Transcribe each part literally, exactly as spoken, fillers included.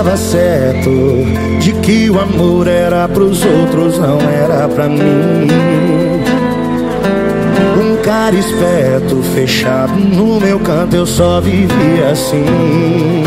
tava certo de que o amor era pros outros, não era pra mim. Um cara esperto, fechado no meu canto, eu só vivia assim.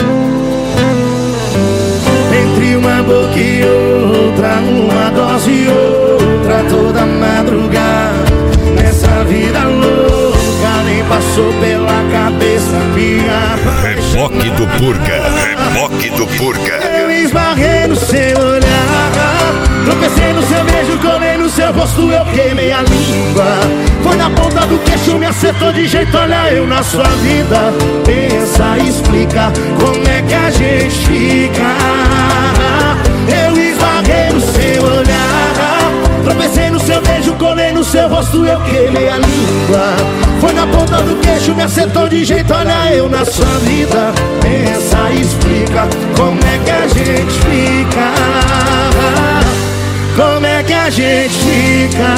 Entre uma boca e outra, uma dose e outra, toda madrugada. Nessa vida louca, nem passou pela cabeça minha paixão. Reboque do Purga, reboque do Purga. Eu esbarrei no seu olhar, tropecei no seu beijo, colei no seu rosto, eu queimei a língua. Foi na ponta do queixo, me acertou de jeito, olha eu na sua vida. Pensa, explica, como é que a gente fica. Eu esbarrei no seu olhar, tropecei no seu beijo, colei no seu rosto, eu queimei a língua. Foi na ponta do queixo, me acertou de jeito, olha eu na sua vida. Pensa, explica, como é que a gente fica. Como é que a gente fica.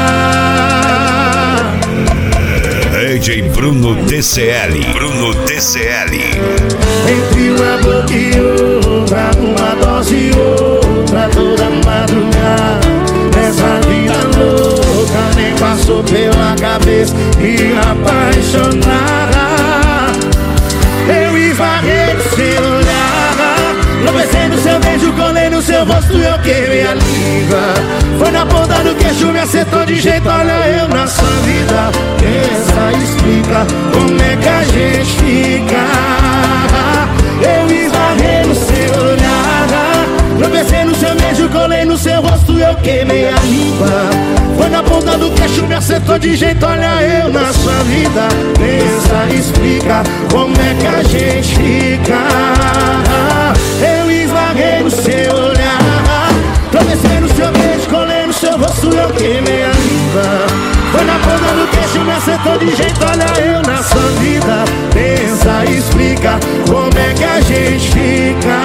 D J Bruno D C L, Bruno D C L. Entre uma boca e outra, uma dose e outra, toda madrugada. Nessa vida louca, nem passou pela cabeça me apaixonar. Eu esbarrei no seu olhar, tropecei no seu beijo, colei no seu rosto, eu queimei a língua. Foi na ponta do queixo, me acertou de jeito, olha eu na sua vida. Pensa, explica, como é que a gente fica. Eu esbarrei no seu olhar, tropecei no seu beijo, colei no seu rosto, eu queimei a língua. Foi na ponta do queixo, me acertou de jeito, olha eu na sua vida. Pensa, explica, como é que a gente fica. Eu esbarrei no seu olhar, tropecei no seu beijo, colei no seu rosto, eu queimei a língua. Foi na ponta do queixo, me acertou de jeito, olha eu na sua vida. Pensa, explica, como é que a gente fica.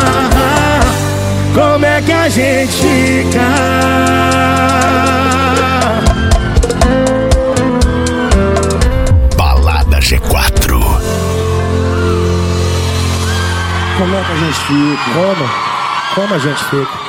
Como é que a gente fica. Balada G quatro. Como é que a gente fica? Como? Como a gente fica?